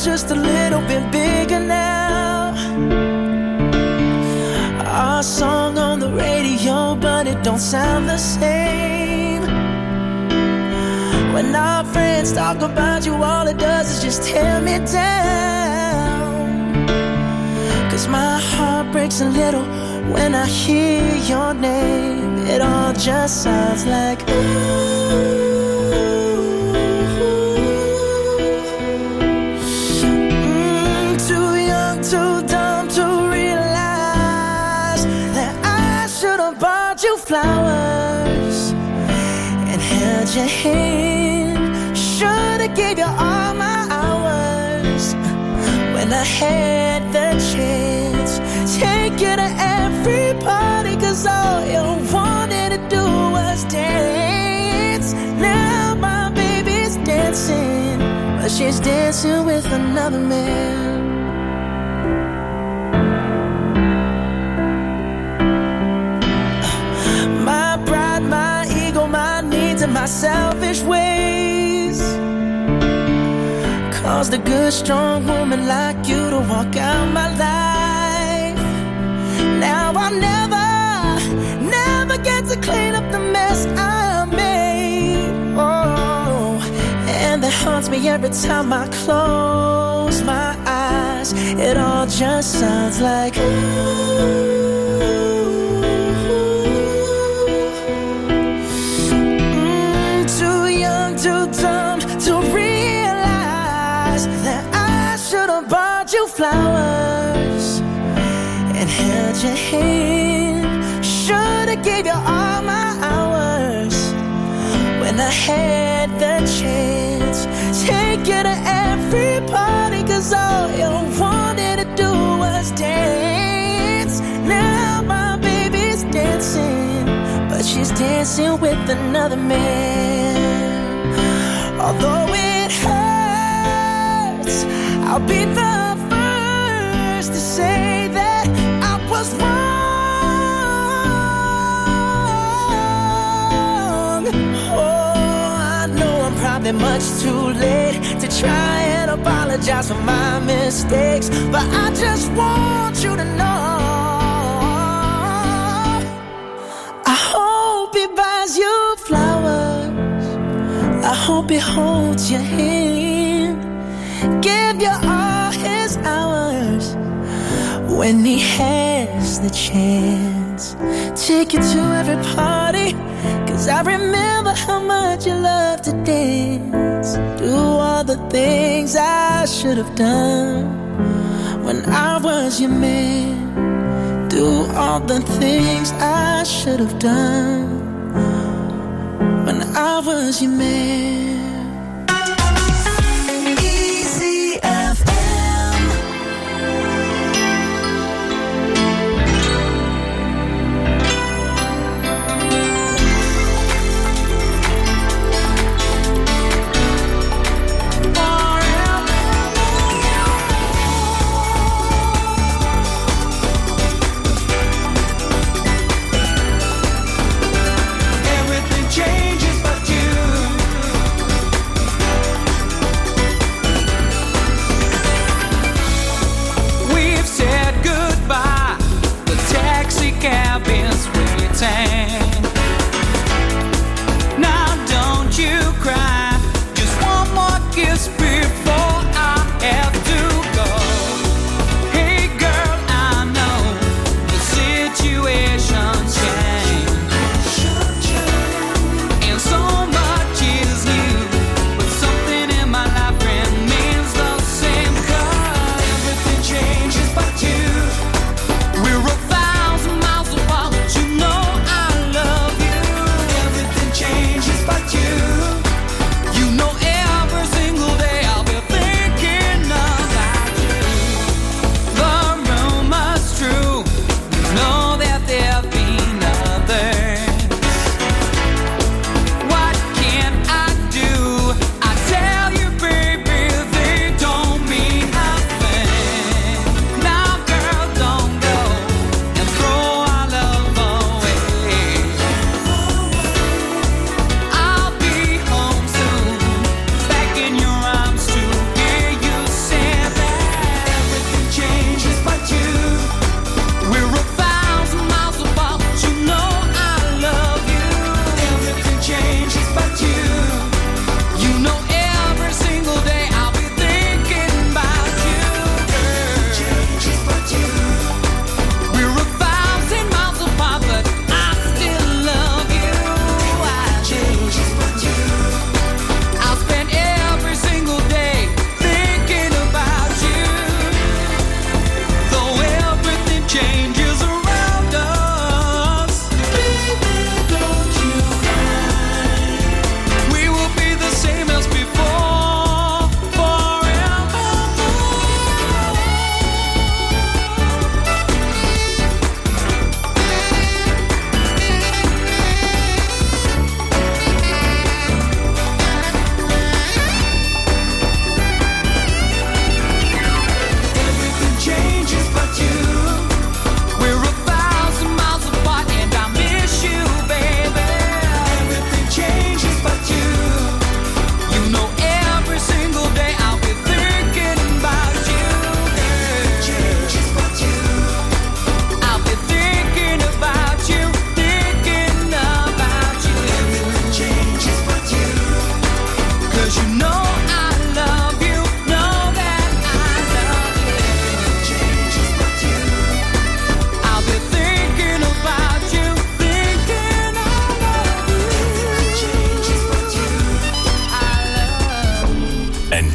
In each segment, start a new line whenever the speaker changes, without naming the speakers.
is just a little bit bigger now. Our song on the radio, but it don't sound the same. When our friends talk about you, all it does is just tear me down. 'Cause my heart breaks a little when I hear your name. It all just sounds like ooh. Too young, too dumb to realize that I should have bought you flowers and held your hand. Should have gave you all my hours when I had the chance. Take you to every party, 'cause all you wanted to do was dance. Now my baby's dancing, but she's dancing with another man. My pride, my ego, my needs, and my selfish ways caused a good, strong woman like you to walk out my life. Now I'll never get to clean up the mess I made. Oh, and that haunts me every time I close my eyes. It all just sounds like ooh. Too young, too dumb to realize that I should have bought you flowers and held your hand. Should've gave you all my hours when I had the chance. Take you to every party, 'cause all you wanted to do was dance. Now my baby's dancing, but she's dancing with another man. Although it hurts, I'll be the first to say that I was wrong. Oh, I know I'm probably much too late to try and apologize for my mistakes, but I just want you to know I hope he buys you flowers. I hope he holds your hand, give you all his hours when he has the chance. Take you to every party, 'cause I remember how much you love to dance. Do all the things I should have done when I was your man. Do all the things I should have done when I was your man.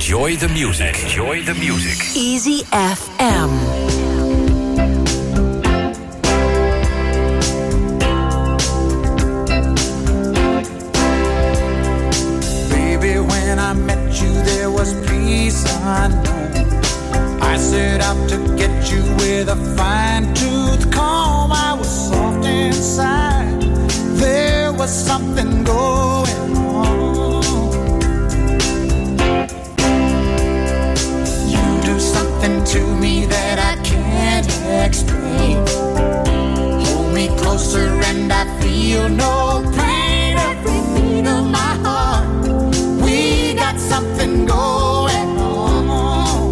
Enjoy the music. Enjoy the music.
Easy FM.
When I met you, there was peace unknown. I set out to get you with a fine-tooth comb. I was soft inside. There was something going on. You do something to me that I can't explain. Hold me closer and I feel no pain. Every beat of my heart, we got something going on.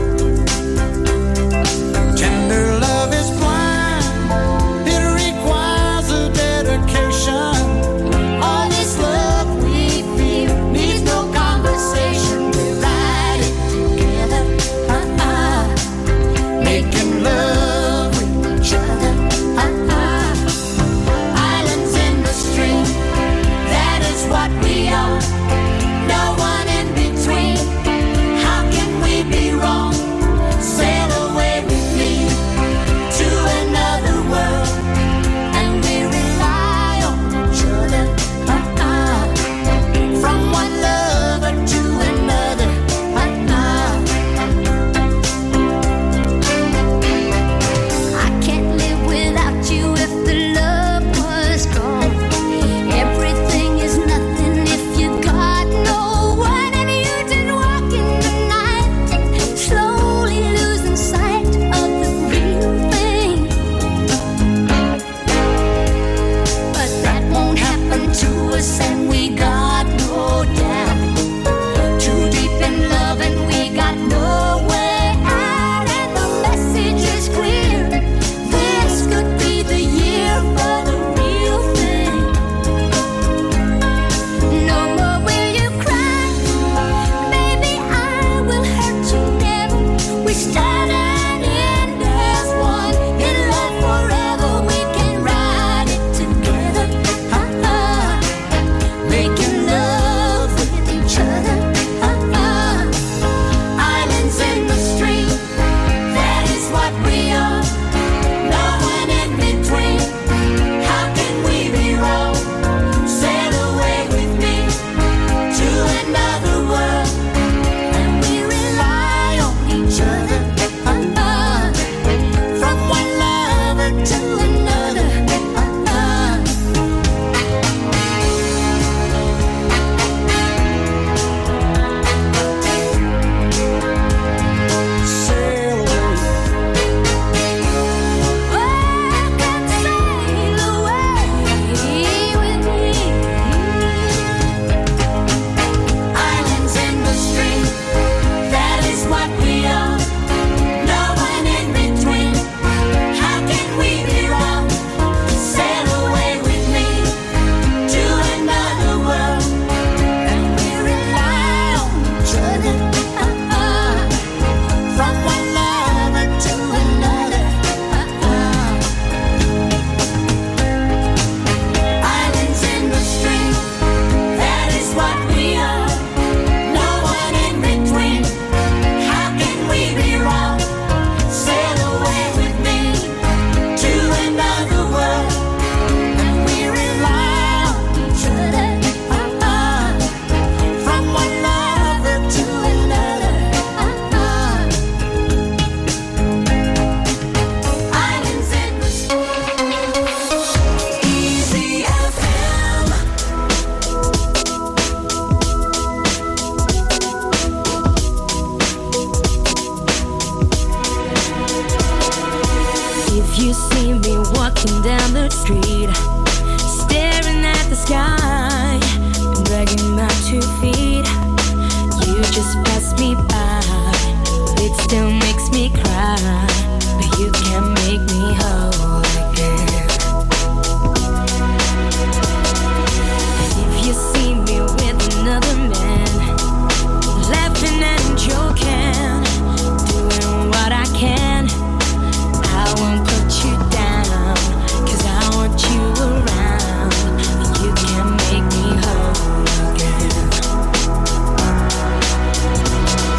Tender love is blind. It requires a dedication. All this love we feel needs no conversation. We ride it together, making love with each other. Islands in the stream, that is what we are. No one in between. How can we be wrong? Sail away with me to another world, and we rely on each other. From one lover to another. I can't live without you if the love was gone. Everything is nothing if you got no one, and you didn't walk in the night, slowly losing sight of the real thing. But that won't happen to us, and we got no doubt. Too deep in love, and we got no way out, and the message is clear. This could be the year for the real thing. No more will you cry, baby, I will hurt you never. We start and end as one, in love forever. We can ride it together, making love with each other. Islands in the stream, that is what we are. No one in between. How can we be wrong? Sail away with me to another world, and we rely on each other. From one lover to another. Sail away. Oh, come sail away with me. Islands in the stream, that is what we are. No one in between. How can we be wrong? Sail away with me to another world, and we rely on each other. From one lover to another. Islands in the stream, that is what we are. No one in between. How can we be wrong? Sail away with me to another world, and we rely on each other. From one lover to another. Islands in the stream. Easy FM.
If you see me walking down the street, staring at the sky, and dragging my 2 feet, you just pass me by. It still makes me cry, but you can make me whole again. If you see me with another man, laughing and joking, doing what I can, I won't put you down, 'cause I want you around. You can make me whole again.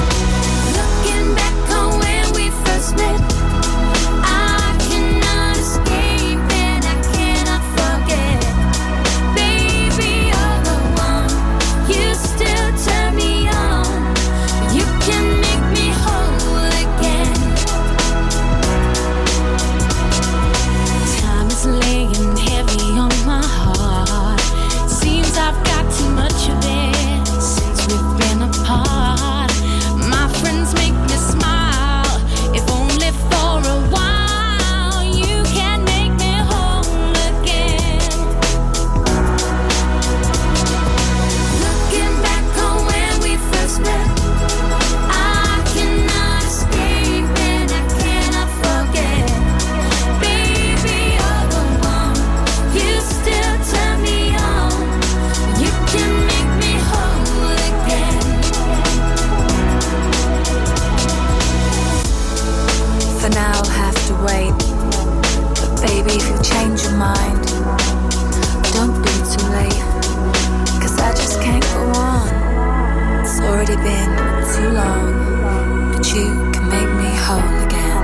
really been too long, but you can make me whole again.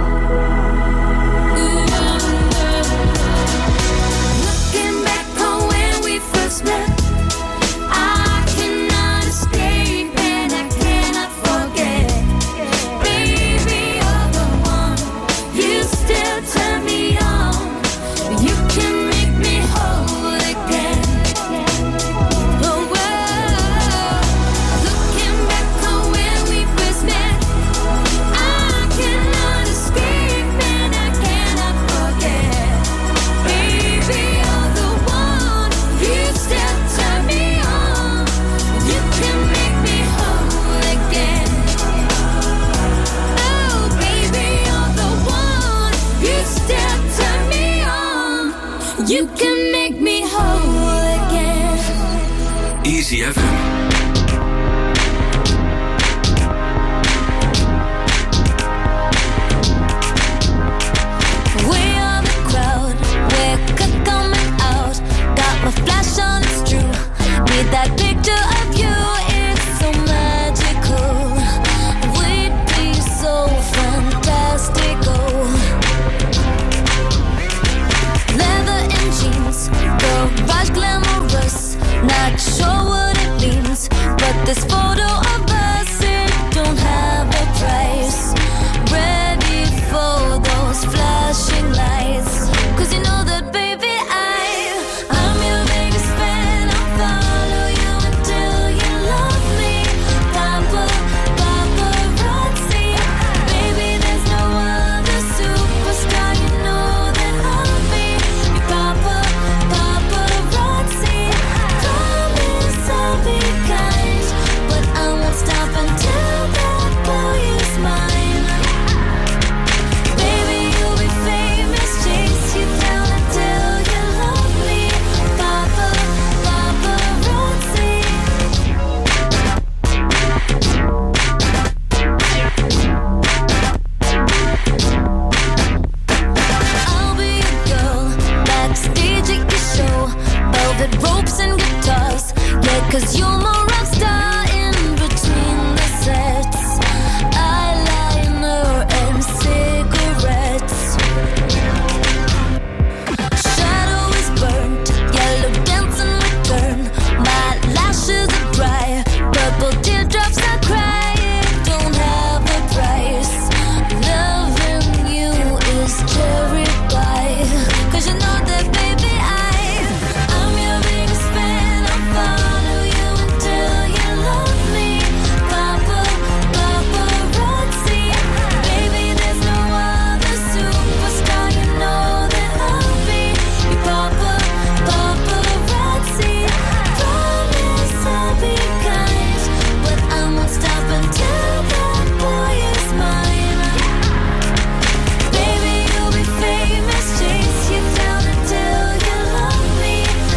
Looking back on when we first met, I cannot escape and I cannot forget. Baby, you're the one. You still turn me on. You can make me whole again. Oh, well, looking back on when we first met, I cannot escape and I cannot forget. Baby, you're the one. You still turn me on. You can make me whole again. Oh, baby, you're the one. You still turn me on. You can make me whole again.
Easy FM.
We are the crowd, we're coming out. Got my flash on, it's true. Need that picture of you, it's so magical. We'd be so fantastical. Leather and jeans, garage glamorous. Not sure what it means, but this photo of us, it don't have a price. Ready for those flashing lights, 'cause you know that baby I'm your biggest fan. I'll follow you until you love me. Paparazzi, baby there's no other superstar. You know that I'll be your paparazzi. Promise I'll be kind, but I won't stop until that boy is mine. Baby, you'll be famous, chase you down until you love me. Paparazzi. I'll be a girl backstage at your show, velvet ropes and guitars. Yeah, 'cause you're my rock star in between the sets. Eyeliner and cigarettes. Shadow is burnt, yellow dancing return. My lashes are dry, purple teardrops I cry. It don't have a price. Loving you is cherry pie, 'cause you know that baby I'm your biggest fan. I'll follow you until you love me. Paparazzi, baby there's no other superstar. You know that I'll be your paparazzi. Promise I'll be kind, but I won't stop until that boy is mine. Baby, you'll be famous, chase you down until you love me.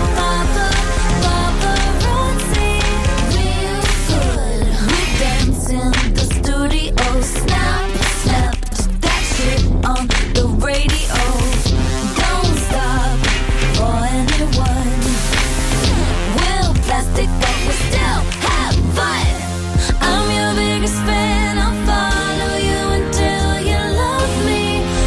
Paparazzi, real good. We dance in the studio, snap, that shit on the radio. Don't stop for anyone. We'll plastic, but we still have fun. I'm your biggest fan. I'll follow you until you love me.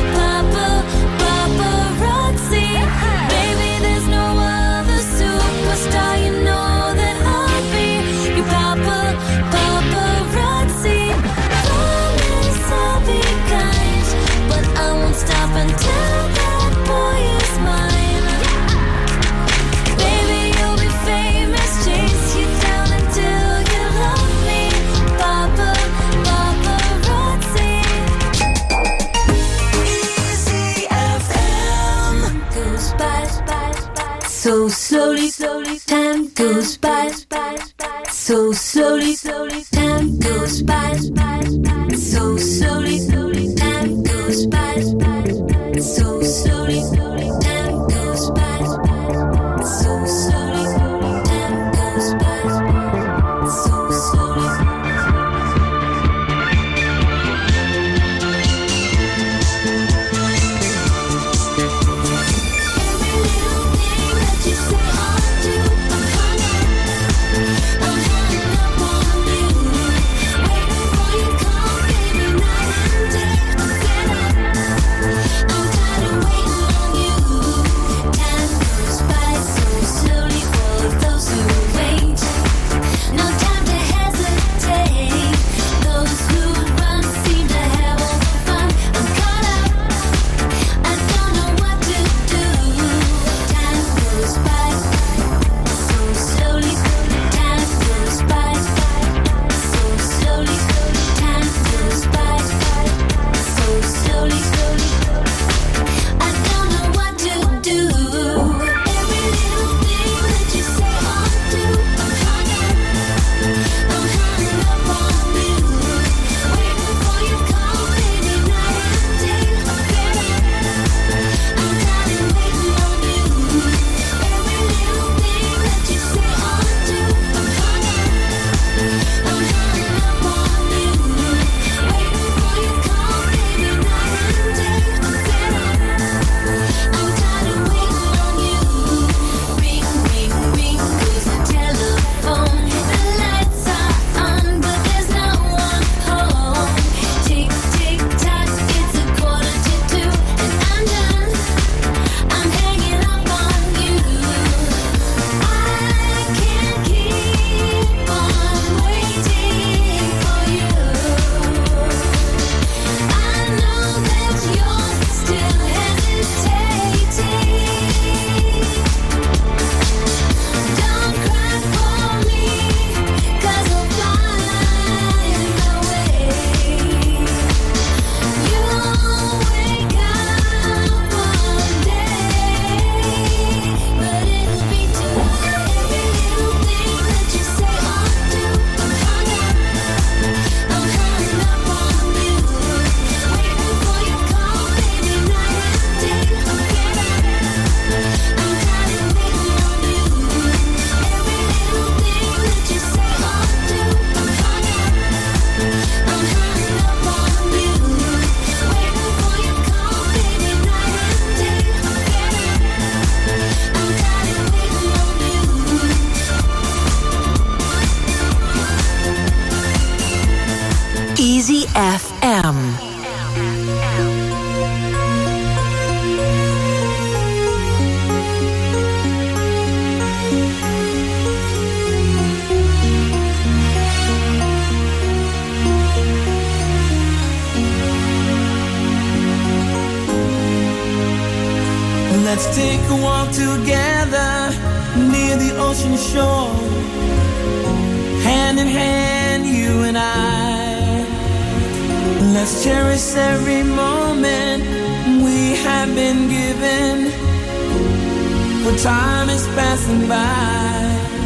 Paparazzi, baby there's no other superstar. You know that I'll be your paparazzi. Promise I'll be kind, but I won't stop until that boy is mine. Baby, you'll be famous, chase you down until you love me. Paparazzi. Easy FM. Goes by so slowly, time goes by so slowly, time goes by so slowly, time goes by so slowly, time goes by so slowly, time goes by so slowly. Every little thing that you say or do, I'm hung up on you.
Easy FM.
Let's take a walk together near the ocean shore. Hand in hand, you and I. Let's cherish every moment we have been given, for time is passing by.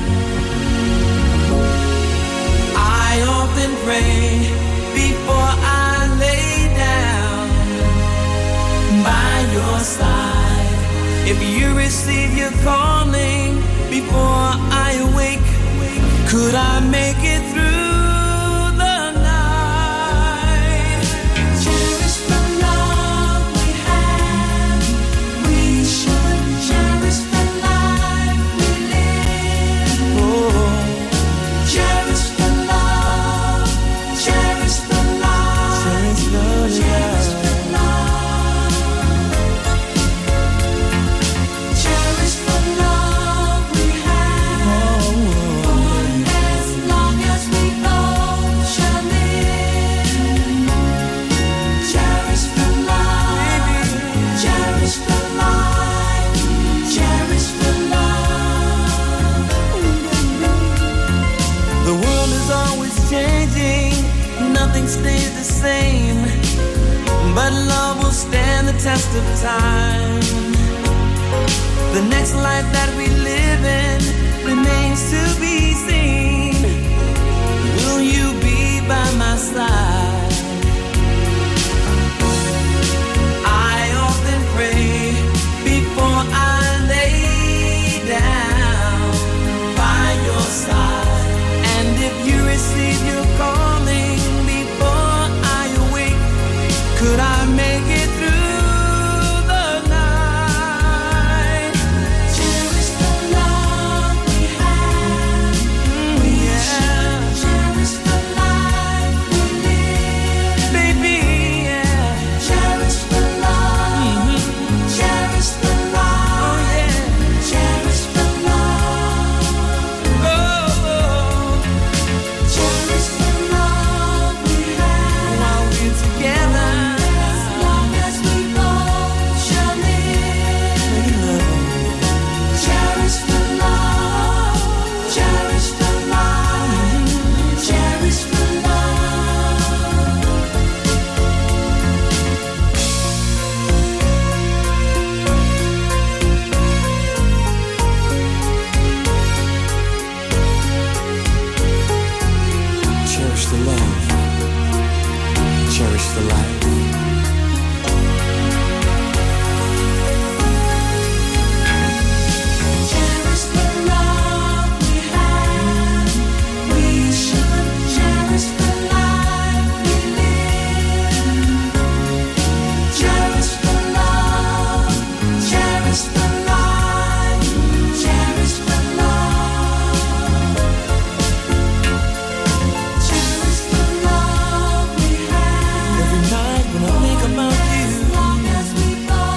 I often pray before I lay down by your side. If you receive your calling before I awake, could I make it through the night? Cherish the love we have. We should cherish the life we live. Oh, cherish the love. Cherish the love. Cherish the love. Cherish the love. Cherish the love we have. For as long as we both shall live. Cherish the love. Cherish the life. Cherish the love. The world is always changing. Nothing stays the same. But love will stand the test of time. The next life that we live in remains to be seen. Will you be by my side? I often pray before I lay down by your side. And if you receive your calling before I awake, could I make it through the night? Cherish the love we have. We should cherish the life we live. Baby, yeah. Cherish the love. Cherish the love. Oh, yeah. Cherish the love. Oh, cherish the love we have. While we're together. As long as we both shall live. Cherish the love. Cherish the life. Cherish the love. Cherish the love. Cherish the life. Cherish the love we have. We should cherish the life we live. Cherish the love. Cherish the life. Cherish the love. Cherish the love we have. Every night when I think about you. As long as we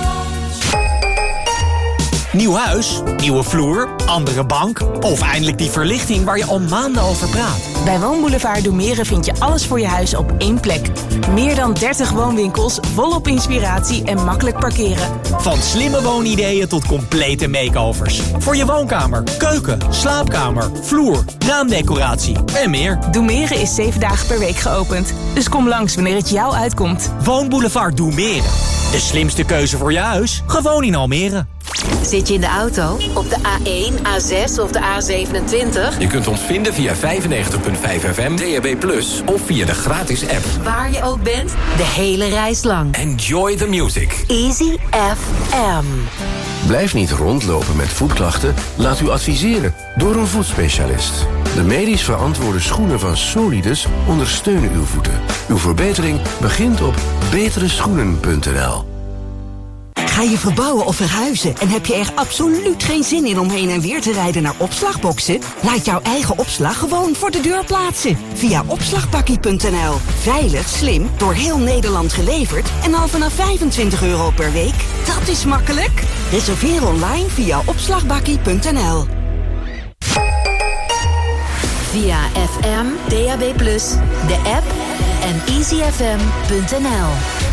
both.
Nieuw huis, nieuwe vloer, andere bank of eindelijk die verlichting waar je al maanden over praat.
Bij Woonboulevard Doemeren vind je alles voor je huis op één plek. Meer dan 30 woonwinkels, volop inspiratie en makkelijk parkeren.
Van slimme woonideeën tot complete makeovers. Voor je woonkamer, keuken, slaapkamer, vloer, raamdecoratie en meer.
Doemeren is 7 dagen per week geopend. Dus kom langs wanneer het jou uitkomt.
Woonboulevard Doemeren. De slimste keuze voor je huis, gewoon in Almere.
Zit je in de auto? Op de A1, A6 of de A27?
Je kunt ons vinden via 95.5 FM, DAB+, of via de gratis app.
Waar je ook bent, de hele reis lang.
Enjoy the music.
Easy FM.
Blijf niet rondlopen met voetklachten. Laat u adviseren door een voetspecialist. De medisch verantwoorde schoenen van Solidus ondersteunen uw voeten. Uw verbetering begint op betereschoenen.nl.
Ga je verbouwen of verhuizen en heb je er absoluut geen zin in om heen en weer te rijden naar opslagboxen? Laat jouw eigen opslag gewoon voor de deur plaatsen. Via opslagbakkie.nl. Veilig, slim, door heel Nederland geleverd en al vanaf €25 per week. Dat is makkelijk. Reserveer online via opslagbakkie.nl.
Via FM, DAB+, de app en easyfm.nl.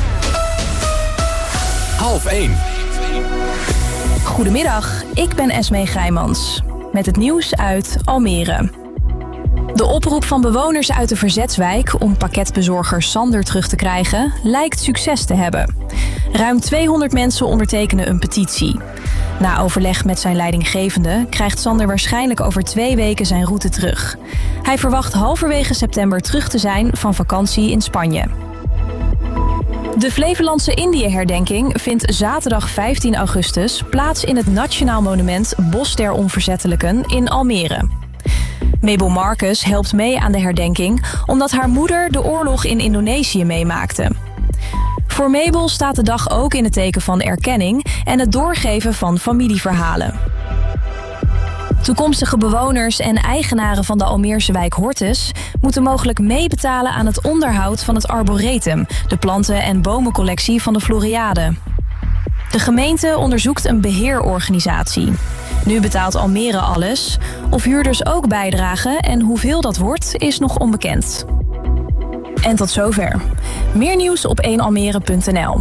12:30.
Goedemiddag, ik ben Esmee Grijmans. Met het nieuws uit Almere. De oproep van bewoners uit de Verzetswijk om pakketbezorger Sander terug te krijgen lijkt succes te hebben. Ruim 200 mensen ondertekenen een petitie. Na overleg met zijn leidinggevende krijgt Sander waarschijnlijk over 2 weken zijn route terug. Hij verwacht halverwege september terug te zijn van vakantie in Spanje. De Flevolandse Indië-herdenking vindt zaterdag 15 augustus plaats in het Nationaal Monument Bos der Onverzettelijken in Almere. Mabel Marcus helpt mee aan de herdenking omdat haar moeder de oorlog in Indonesië meemaakte. Voor Mabel staat de dag ook in het teken van erkenning en het doorgeven van familieverhalen. Toekomstige bewoners en eigenaren van de Almeerse wijk Hortus moeten mogelijk meebetalen aan het onderhoud van het arboretum, de planten- en bomencollectie van de Floriade. De gemeente onderzoekt een beheerorganisatie. Nu betaalt Almere alles. Of huurders ook bijdragen en hoeveel dat wordt, is nog onbekend. En tot zover. Meer nieuws op 1almere.nl.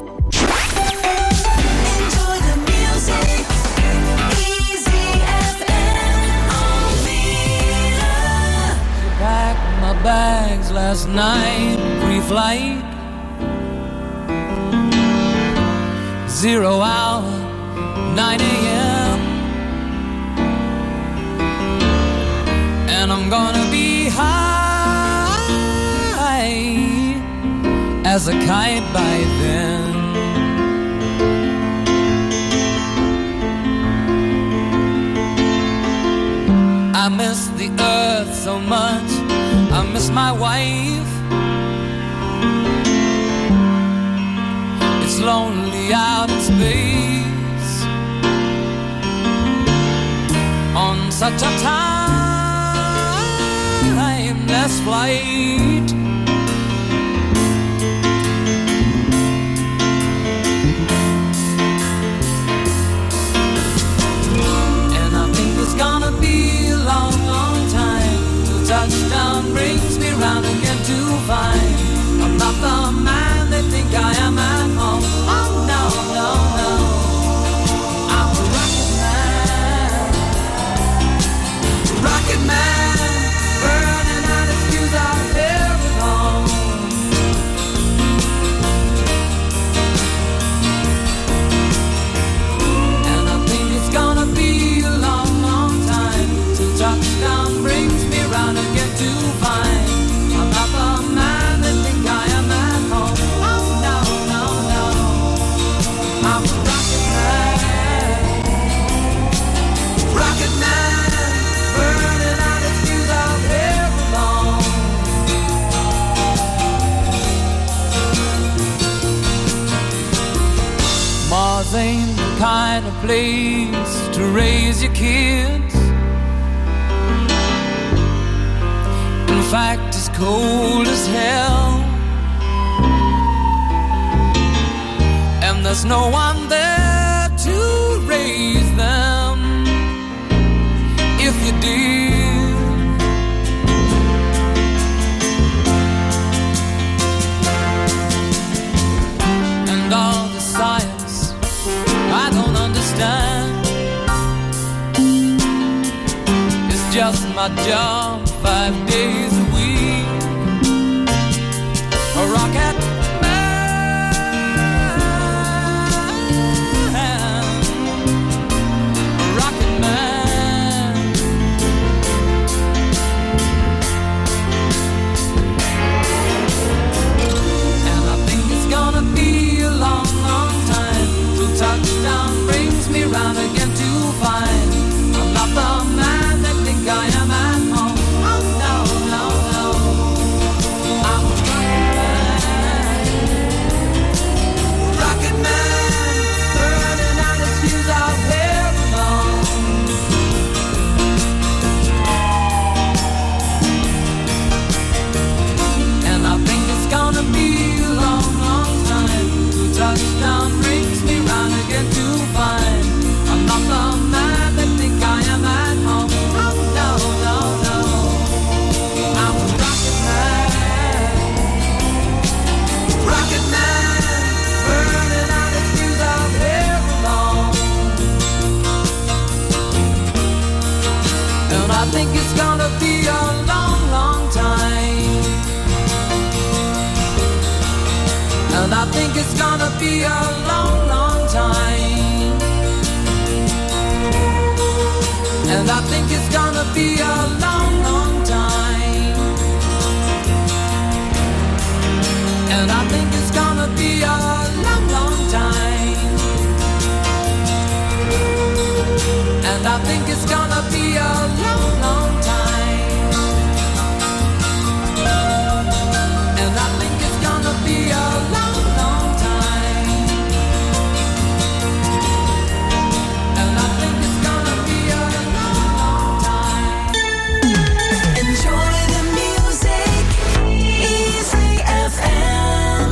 Bags last night, pre-flight 0 hour, 9 a.m. And I'm gonna be high as a kite by then. I miss the earth so much, I miss my wife. It's lonely out in space on such a timeless flight. And I think it's gonna be a long, long time till touchdown brings me round again to find I'm not the man they think I am at home. Oh no, no, no, I'm a rocket man, burning out his fuse out there alone. And I think it's gonna be a long, long time till touchdown brings me round again to find I'm not the man they think I am at home. Oh no, no, no, I'm a rocket man, burning out his fuse out there alone. Mars ain't the kind of place to raise your kids. In fact, it's cold as hell, and there's no one there to raise them if you did. And all the science I don't understand, it's just my job 5 days a week. A rocket man, a rocket man. And I think it's gonna be a long, long time till touchdown brings me round again to find I'm not the man that think I am at home. Oh no, no, think it's gonna be a long, long time. And I think it's gonna be a long, long time. And I think it's gonna be a long, long time. And I think it's gonna be a long, long time. And I think it's gonna be a long, long time. And I think it's gonna be a long, long time.
Enjoy the music, Easy FM.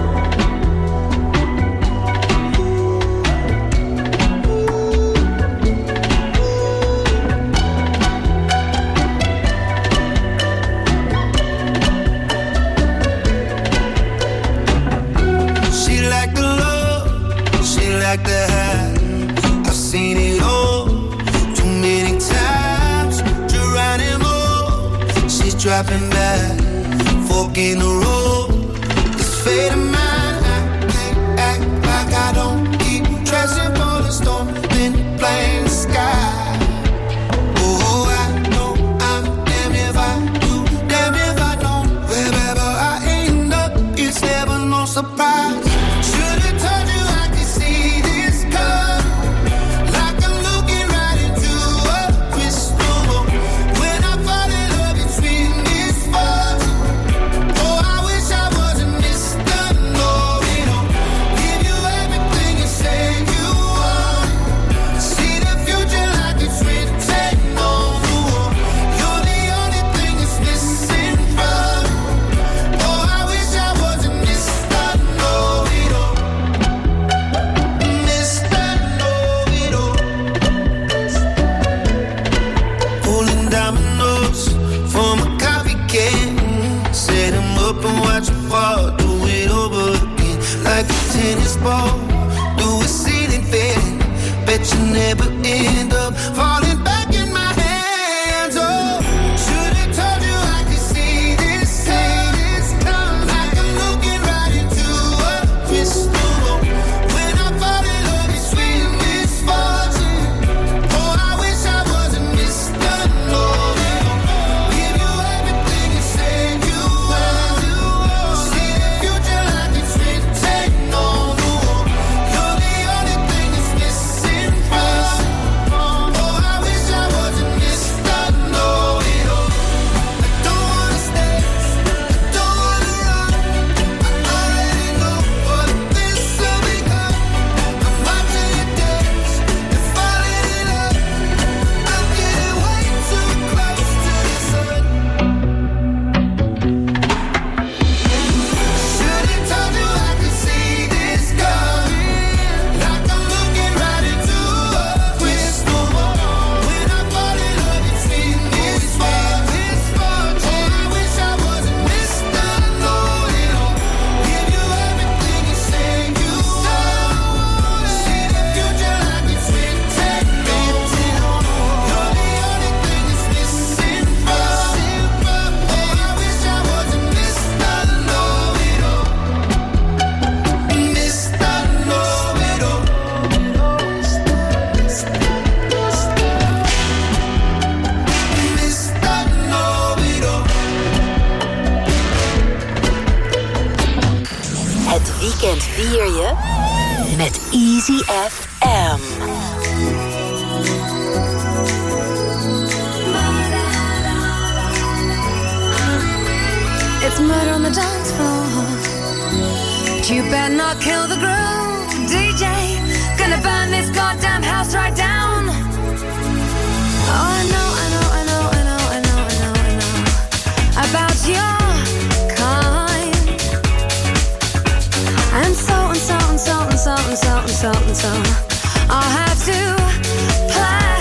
She like the love, she like the high. I've seen it all too many times. Geronimo, she's dropping back, fork in the road. It's fate of mine. I can't act like I don't keep dressing for the storm, then blame the sky. Oh, I know I'm damn if I do, damn if I don't. Wherever I end up, it's never no surprise. Should've told you I could see this come, like I'm looking right into a crystal ball. When I fall in love, it's with misfortune. Oh, I wish I wasn't Mr. Know-it-all. Give you everything you say you want. See the future like it's written on the wall. You're the only thing that's missing from. Oh, I wish I wasn't Mr. Know-it-all. Mr. Know-it-all. Pulling dominoes from a coffee can. Set 'em up and watch 'em fall. Do it over again like a tennis ball. Do a ceiling fan. Bet you never end up falling back in my hands. Oh, should've told you I could see this come, like I'm looking right into a crystal ball. When I fall in love, it's with misfortune. Oh, I wish I wasn't Mr. Know-it-all. Give you everything you say you want. See the future like it's written on the wall. You're the only thing that's missing from. Oh, I wish I wasn't Mr. Know-it-all. I don't wanna stay, I don't wanna run. I already know what this will become. I'm watching you dance and falling in love. I'm getting way too close to the sun. Should've told you I could see this coming, like I'm looking right into a crystal ball. When I fall in love, it's in this world. Oh, I wish I wasn't Mr. Know-it-all. Give you everything you say you want. See the future like it's written on the wall. You're the only thing that's missing from. Oh, I wish I wasn't Mr. Know-it-all. Mr. Know-it-all. Mr. Know-it-all.
Het weekend vier je met Easy FM.
It's murder on the dance floor. But you better not kill the groove, DJ. Gonna burn this goddamn house right down. Oh, I know about your kind. And so I'll have to play.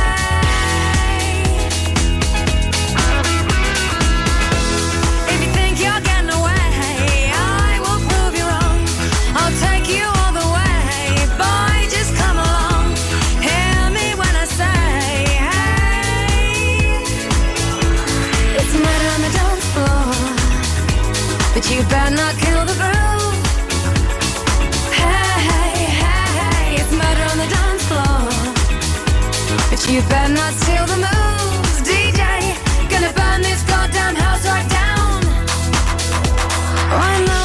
If you think you're getting away, I will prove you wrong. I'll take you all the way. Boy, just come along. Hear me when I say, hey. It's murder on the dance floor. But you better not kill the groove. You better not steal the moves, DJ. Gonna burn this goddamn house right down. Oh, I know.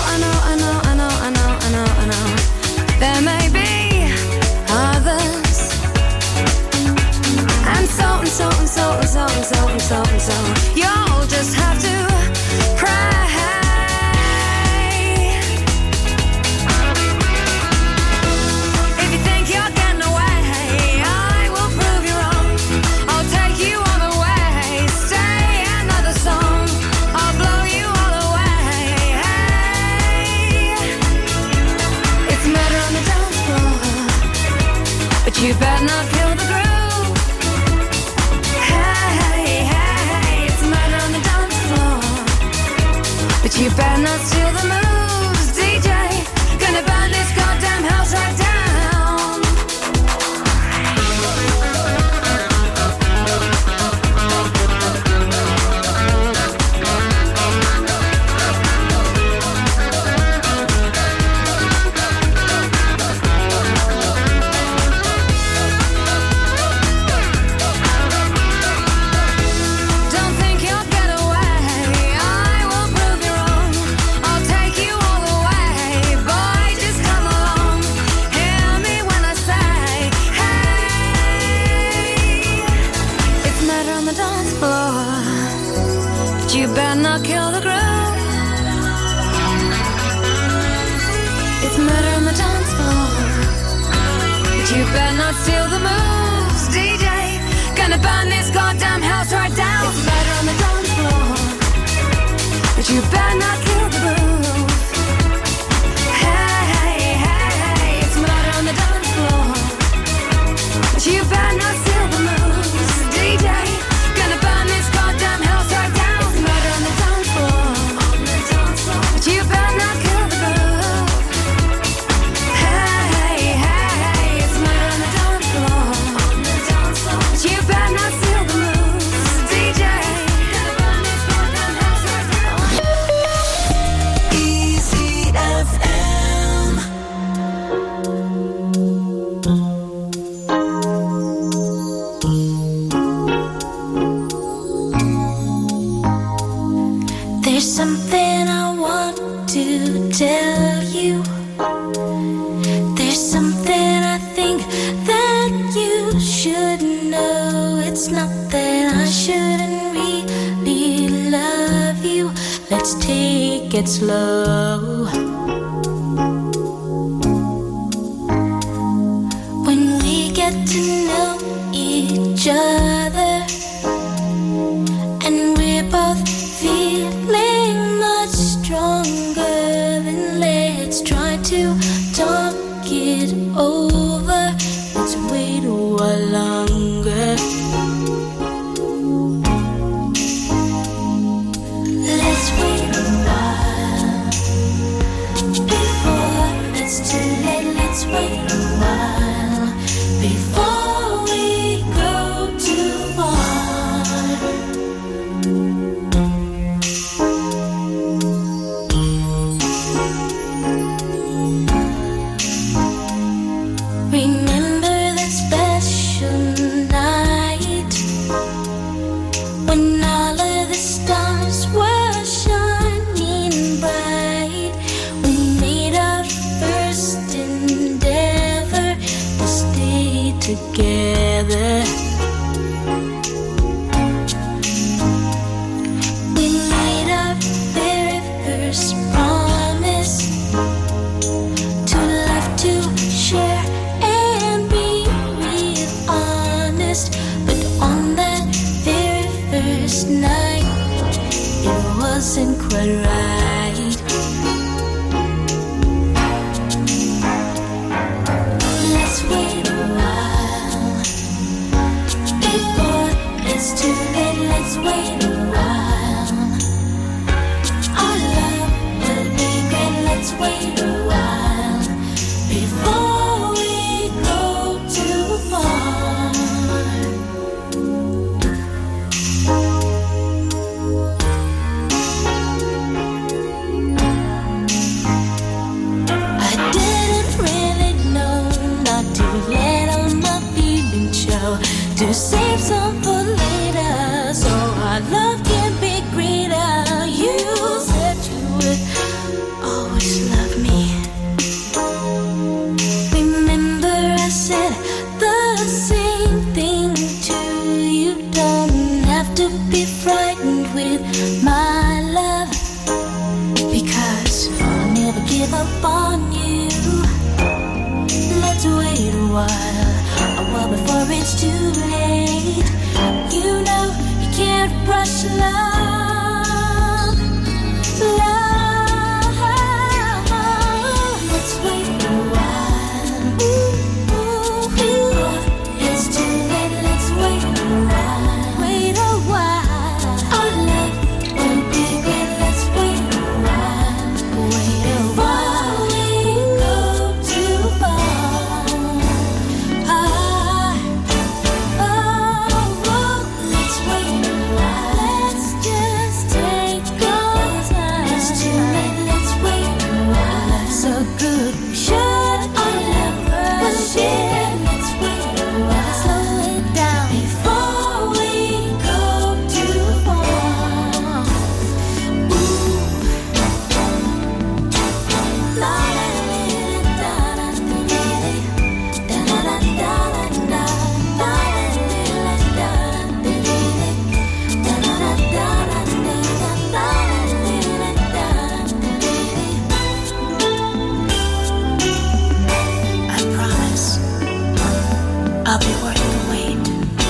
There may be others. And so. You'll just have to pray. If you think you're getting away, I will prove you wrong. I'll take you all the way. Stay another song. I'll blow you all away. It's murder on the dance floor, but you better not kill the groove. But you better not steal the moves, DJ. Gonna burn this goddamn house right down. Don't think you'll get away. I will prove you wrong. I'll take you all the way. Boy, just come along. Hear me when I say, hey. It's murder on the dance floor, but you better not kill the groove. It's murder on the dance floor, but you better not steal the moves, DJ. Gonna burn this goddamn house right down. It's murder on the dance floor, but you better not kill the groove. Hey, it's murder on the dance floor, but you better not steal the moves, DJ. Gonna burn this goddamn house right down. It's murder on the dance floor, but you better not kill the groove. Hey, it's murder on the dance floor, but you better not steal the moves, DJ. Gonna burn this goddamn house right down. Easy FM.
There's something I want to tell you. There's something I think that you should know. It's not that I shouldn't really love you. Let's take it slow. When we get to know each other and we're both feeling much stronger, then let's try to talk it over. Let's wait a while longer. Let's wait a while before it's too late. Let's wait a while before we go too far. Remember that special night when all of the stars were shining bright. We made our first endeavor to stay together. We made our very first promise to love, to share, and be real honest. But on that very first night, it wasn't quite right. Let's wait a while before it's too late. Let's wait a while. Our love will be great. Let's wait a while before we go too far. save some for later, so our love can be greater. You said you would always love me. Remember I said the same thing to you. Don't have to be frightened with my love, because I'll never give up on you. Let's wait a while before it's too late. You know you can't rush love, love. Let's wait a while. It's too late. Let's wait a while. Wait a while. Our love won't be great. Let's wait a while. Wait a while. We go too far. Let's wait a while. Let's just take our time. It's too late. Let's wait a while. So good. We should never share. Let's wait a while. Slow it down before we go too far. Ooh. La la la da da da da da I promise I'll be worth the wait.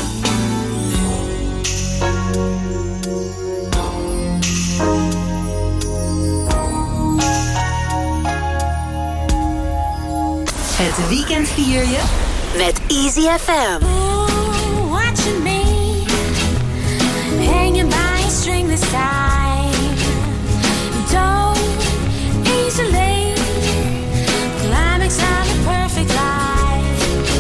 Het weekend vier je met Easy FM.
Ooh, watching me hanging by a stringless tie. Don't easily climax of a perfect life.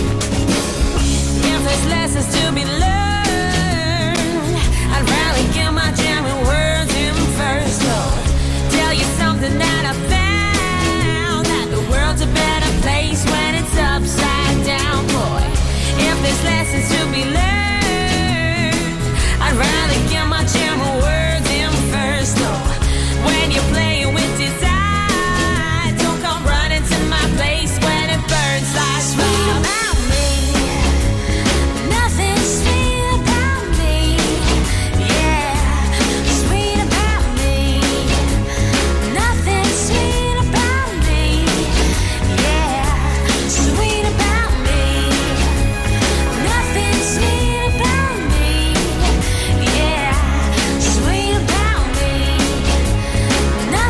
If there's lessons to be learned, I'd rather get my jamming words in first. Lord, tell you something that I found, that the world's a better place when it's upside down, boy. If there's lessons to be learned, I'd rather get my jamming words in first. Lord, when you're playing with desire, don't come running to my place when it burns like sweet about me. Nothing sweet about me, yeah, sweet about me. Nothing sweet about me, yeah, sweet about me. Nothing sweet about me, yeah, sweet about me.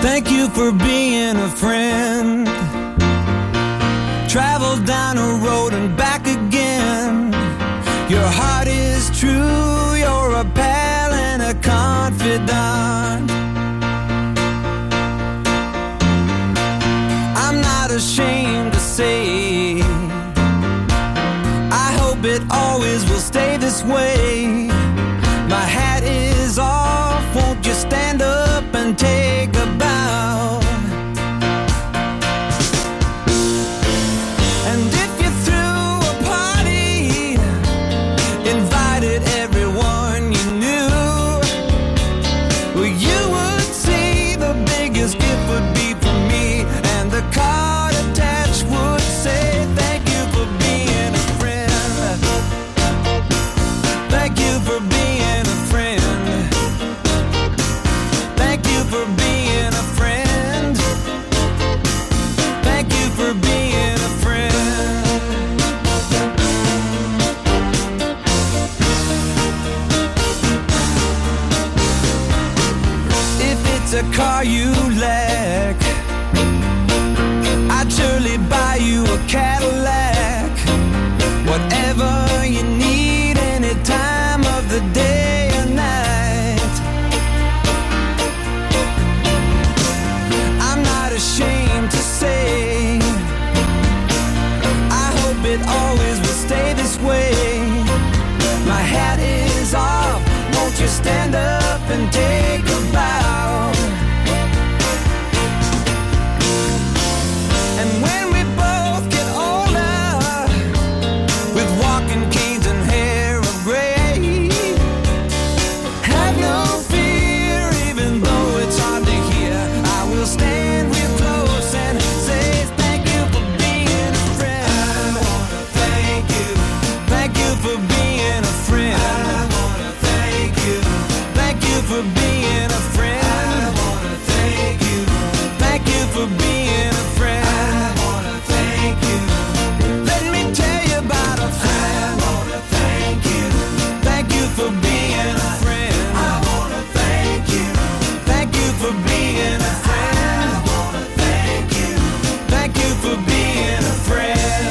Thank you for being a friend. Travel down a road and back again. Your heart is true, you're a pal and a confidant. I'm not ashamed to say, I hope it always will stay this way. My hat is off, won't you stand up and take a bow? And if you threw a party, invited everyone you knew, well, you would see the biggest gift would be from me, and the card attached would say, thank you for being a friend. Thank you for being a friend. Thank you for being a friend. Thank you for being a friend. If it's a car you lack, I'd surely buy you a Cadillac. Whatever you need, any time of the day or night. I'm not ashamed to say, I hope it always will stay this way. My hat is off, won't you stand up and take a bow? And when we both get older, with walking canes and hair of gray, have no fear, even though it's hard to hear. I will stand real close and say thank you for being a friend. I wanna thank you. Thank you for being a friend. I wanna thank you. Thank you for being a friend. I wanna thank you. Thank you for being a friend. I wanna thank you. Let me tell you about a friend. I wanna thank you. Thank you for being a friend. I wanna thank you. Thank you for being a friend. I wanna thank you. Thank you for being a friend.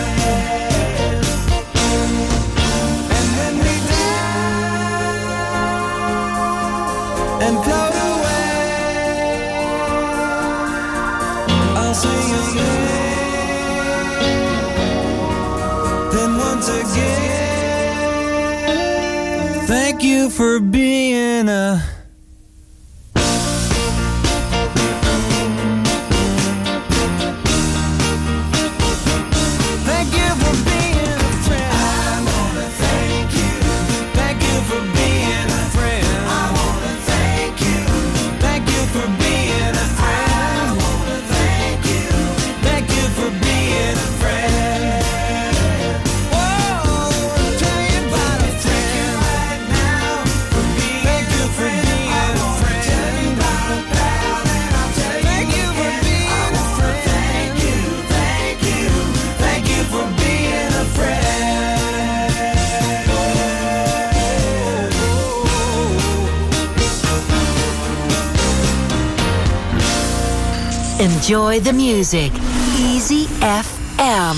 And when we die and float away, I'll sing your name. Then once again, thank you for being a Thank you for being a friend. I wanna thank you. Thank you for being a friend. I wanna thank you. Thank you for being a friend. I wanna thank you. Thank you for being a friend. Whoa, I'll tell you about a friend right now. Thank you for being a friend. Tell you about a pal and I'll tell you thank you for being a friend. Thank you, thank you, thank you for being a friend.
Enjoy the music. Easy FM.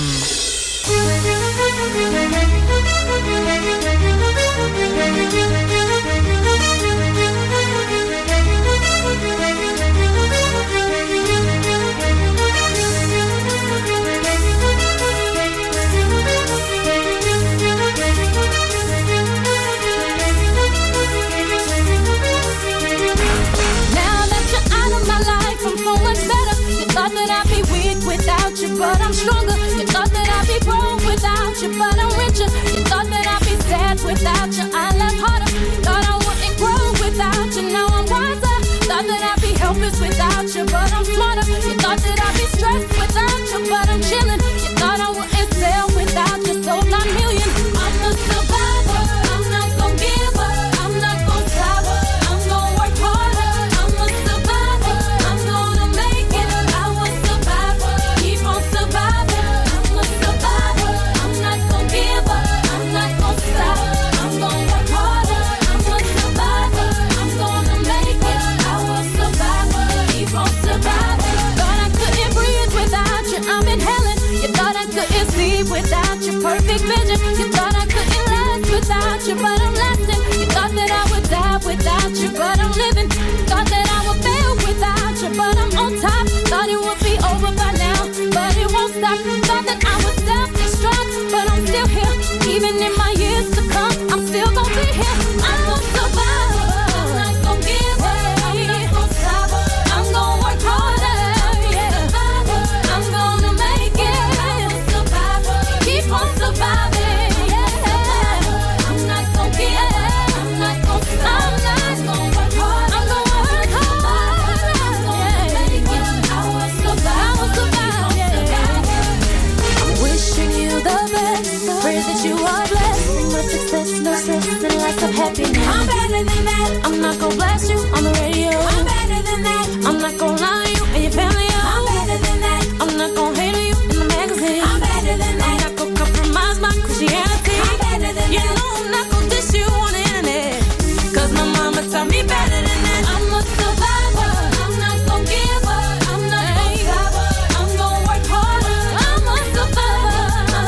Now that you're out of my life, I'm so much better. You thought that I'd be weak without you, but I'm stronger. You thought that I'd be broke without you, but I'm richer. You thought that I'd be sad without you, I laugh harder. Thought I wouldn't grow without you, now I'm wiser. Thought that I'd be helpless without you, but I'm smarter. You thought that I'd be stressed without you, but I'm chilling. You thought I wouldn't sell without you, sold 9 million. I'm a survivor, I'm not gonna give up. I'm not gonna stop, I'm gonna work harder. I'm a survivor, I'm gonna make it. I was survivor, keep on surviving. I'm a survivor, I'm not gonna give up. I'm not gonna stop, I'm gonna work harder. I'm a perfect vision. You thought I couldn't last without you, but I'm lasting. You thought that I would die without you, but I'm living. Thought that I would fail without you, but I'm on top. Thought it would be over by now, but it won't stop. Thought that I would self-destruct, but I'm still here. Even in my years to come, I'm still gonna be here. I'm gonna survive. I'm not gonna give up. I'm not gonna stop. I'm gonna work harder. Yeah. I'm gonna make it. I'm a survivor. Keep on surviving. Yeah. I'm not gonna give up. I'm not gonna stop. I'm not gonna work hard. I'm gonna work hard. I'm gonna make it. I will survive. I will survive. Yeah. I'm wishing you the best. Pray that you are blessed. With success, no stress, and lots of happiness. I'm better than that. I'm not gonna blast you on the radio. I'm better than that. I'm not gonna lie to you and your family. I'm better than that. I'm not gonna hate on you in the magazine. I'm better than that. I'm not gonna compromise my Christianity. I'm better than that. You know I'm not gonna diss you on the internet. Cause my mama taught me better than that. I'm a survivor. I'm not gonna give up. I'm not gonna stop. I'm gonna work harder. I'm a survivor.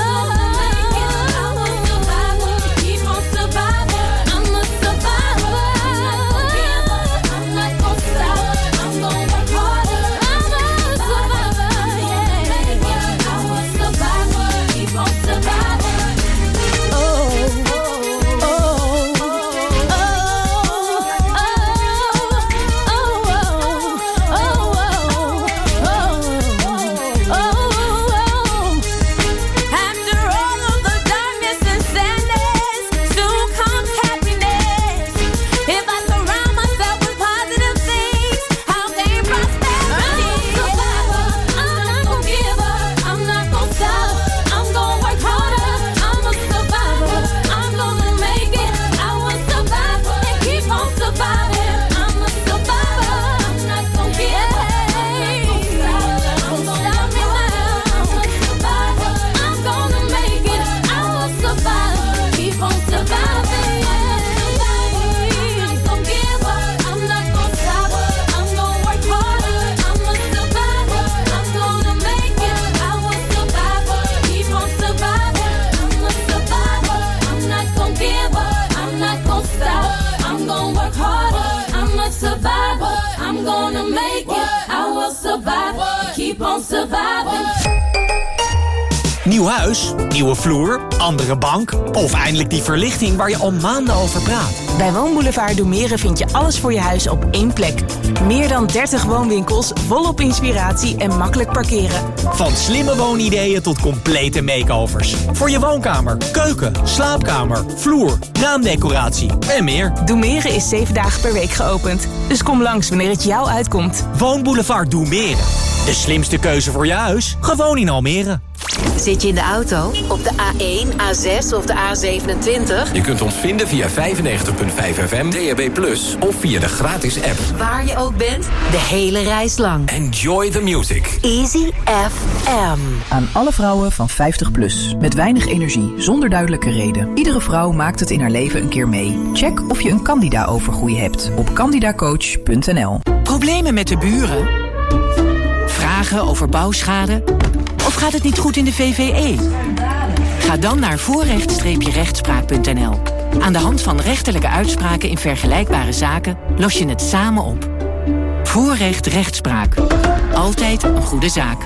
Nieuw huis, nieuwe vloer, andere bank of eindelijk die verlichting waar je al maanden over praat.
Bij Woonboulevard Doemere vind je alles voor je huis op één plek. Meer dan 30 woonwinkels, volop inspiratie en makkelijk parkeren.
Van slimme woonideeën tot complete makeovers. Voor je woonkamer, keuken, slaapkamer, vloer, raamdecoratie en meer.
Doemere is 7 dagen per week geopend. Dus kom langs wanneer het jou uitkomt.
Woonboulevard Doemere. De slimste keuze voor je huis, gewoon in Almere.
Zit je in de auto, op de A1, A6 of de A27?
Je kunt ons vinden via 95.5 FM, DAB+, of via de gratis app.
Waar je ook bent, de hele reis lang.
Enjoy the music.
Easy FM.
Aan alle vrouwen van 50 plus. Met weinig energie, zonder duidelijke reden. Iedere vrouw maakt het in haar leven een keer mee. Check of je een Candida-overgroei hebt op candidacoach.nl.
Problemen met de buren? Vragen over bouwschade? Of gaat het niet goed in de VVE? Ga dan naar voorrecht-rechtspraak.nl. Aan de hand van rechterlijke uitspraken in vergelijkbare zaken los je het samen op. Voorrecht rechtspraak. Altijd een goede zaak.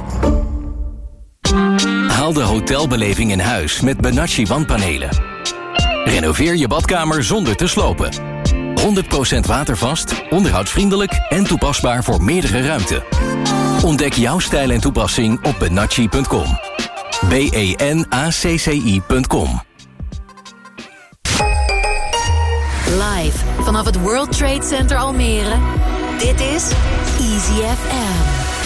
Haal de hotelbeleving in huis met Benacci wandpanelen. Renoveer je badkamer zonder te slopen. 100% watervast, onderhoudsvriendelijk en toepasbaar voor meerdere ruimten. Ontdek jouw stijl en toepassing op benacci.com. BENACCI.com.
Live vanaf het World Trade Center Almere. Dit is Easy FM.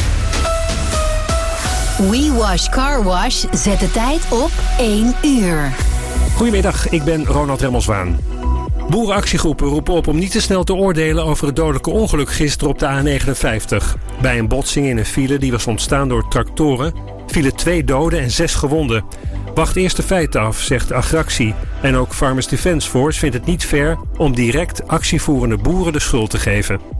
We Wash Car Wash zet de tijd op 1 uur.
Goedemiddag, ik ben Ronald Remmelswaan. Boerenactiegroepen roepen op om niet te snel te oordelen over het dodelijke ongeluk gisteren op de A59. Bij een botsing in een file die was ontstaan door tractoren vielen 2 doden en 6 gewonden. Wacht eerst de feiten af, zegt Agractie. En ook Farmers Defence Force vindt het niet fair om direct actievoerende boeren de schuld te geven.